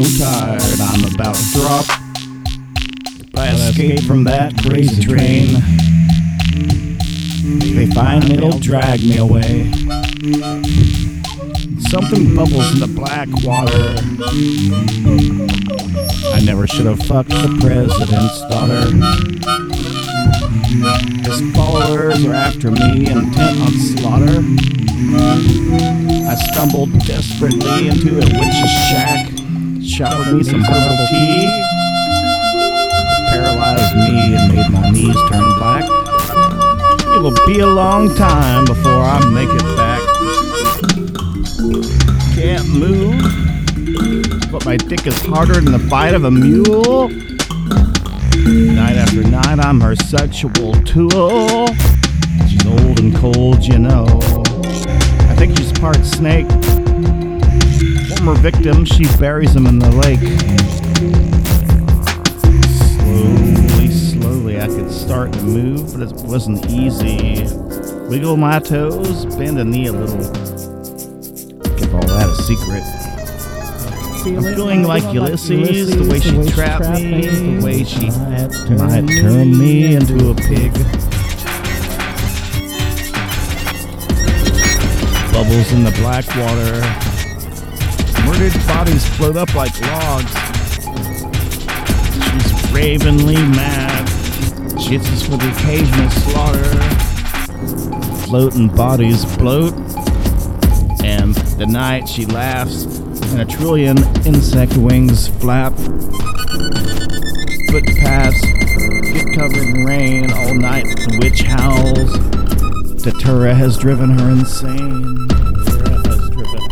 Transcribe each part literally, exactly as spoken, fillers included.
tired, I'm about to drop. But I escape from that crazy train. They find me, they'll drag me away. Something bubbles in the black water. I never should have fucked the president's daughter. His followers are after me, intent on slaughter. I stumbled desperately into a witch's shack. Showered me some herbal tea. It paralyzed me and made my knees turn black. It'll be a long time before I make it back. Can't move, but my dick is harder than the bite of a mule. Night after night, I'm her sexual tool. She's old and cold, you know. I think she's part snake. Former victim, she buries him in the lake. Slowly, slowly, I could start to move, but it wasn't easy. Wiggle my toes, bend a knee a little. Give all that a secret. I'm feeling like Ulysses, the way she trapped me, the way she might turn me into a pig. Bubbles in the black water. Murdered bodies float up like logs. She's ravenly mad. She hits us for the occasional slaughter. Floating bodies float. And the night she laughs, and a trillion insect wings flap. Footpaths get covered in rain all night. The witch howls. Datura has driven her insane. Datura has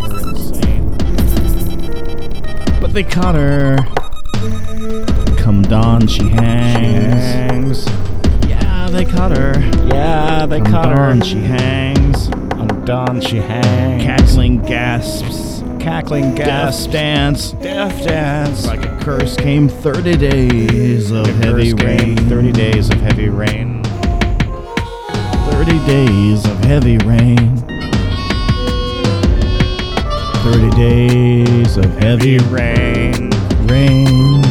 driven her insane. But they caught her. Come dawn, she hangs. Yeah, they caught her. Yeah, they Come caught dawn, her. She hangs. On dawn, she hangs. Cackling gasps. Cackling gasps. Death dance. Death dance. Like a curse came thirty days of like heavy rain. thirty days of heavy rain. thirty days of heavy rain. thirty days of heavy rain. Rain.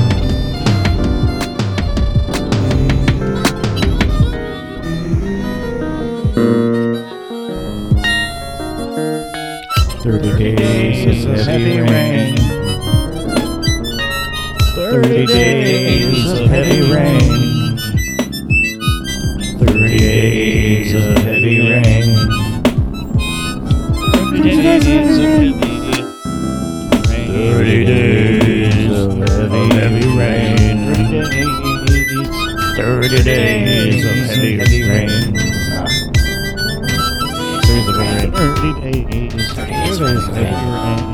thirty days of heavy rain. thirty days of heavy rain. thirty days of heavy rain. thirty days of heavy rain. thirty days of heavy rain. thirty days of heavy rain. thirty days of heavy rain.